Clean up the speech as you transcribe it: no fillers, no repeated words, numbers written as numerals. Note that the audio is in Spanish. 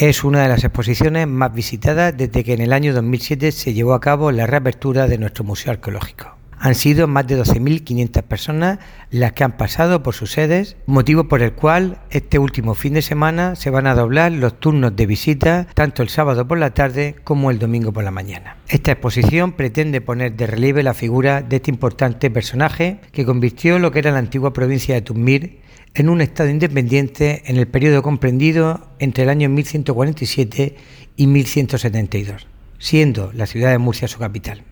Es una de las exposiciones más visitadas desde que en el año 2007 se llevó a cabo la reapertura de nuestro museo arqueológico. Han sido más de 12.500 personas las que han pasado por sus sedes, motivo por el cual este último fin de semana se van a doblar los turnos de visita tanto el sábado por la tarde como el domingo por la mañana. Esta exposición pretende poner de relieve la figura de este importante personaje que convirtió lo que era la antigua provincia de Tuzmir en un estado independiente en el periodo comprendido entre el año 1147 y 1172, siendo la ciudad de Murcia su capital.